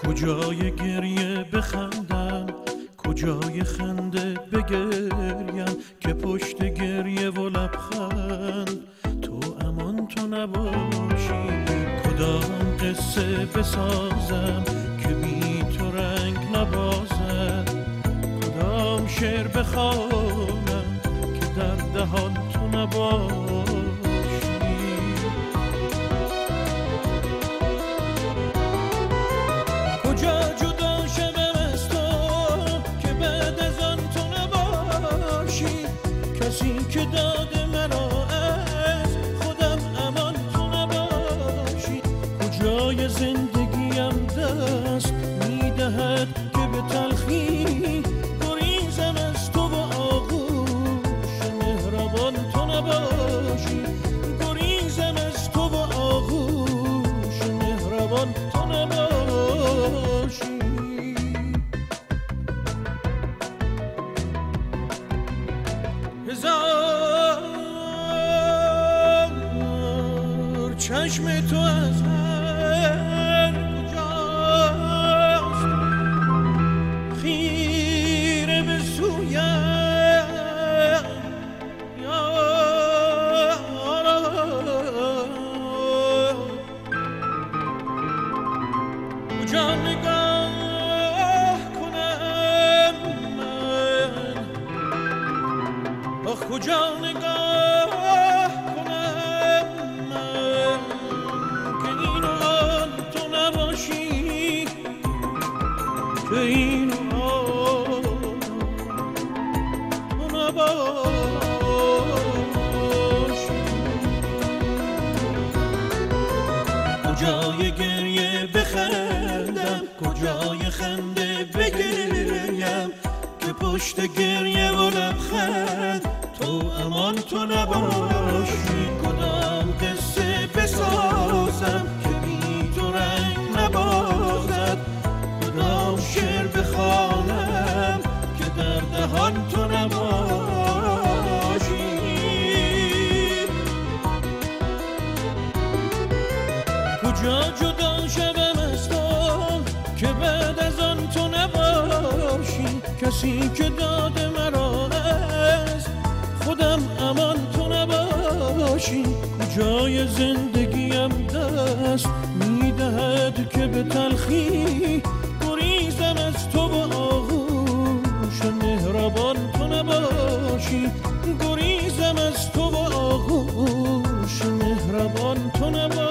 کجای گریه بخندم، کجای خنده بگریم، که پشت گریه و لبخند تو امان تو نباشی. کدام قصه بسازم که بی تو رنگ نبازد، کدام شعر بخوانم که در دهان تو نباشی. کجا جدا شوم از تو که بعد از آن تو نباشی، کسی که داده مرا از خودم امان تو نباشی. کجای زندگیم دست میدهد که به تلخی گریزم از تو و آغوش مهربان تو نباشی. گریزم از تو و آغوش مهربان تو نباشی. هزار چشم تو از هر کجاست خیره به سویم، کجا نگاه کنم من، آخ کجا نگاه کنم من که این آن تو نباشی، که این آن تو نباشی. کجای گریه بخندم، کجای خنده بگریم، که پشت گریه و لبخند تو امان تو نباشی. کدام قصه بسازم که بی تو رنگ نبازد، کدام شعر بخوانم که در دهان تو نباشی. کجا جدا شوم از تو که بعد از آن تو نباشی، کسی که داده مرا از خودم امان تو نباشی. کجای زندگیم دست میدهد که به تلخی گریزم از تو و آغوش مهربان تو نباشی. گریزم از تو و آغوش مهربان تو نباشی.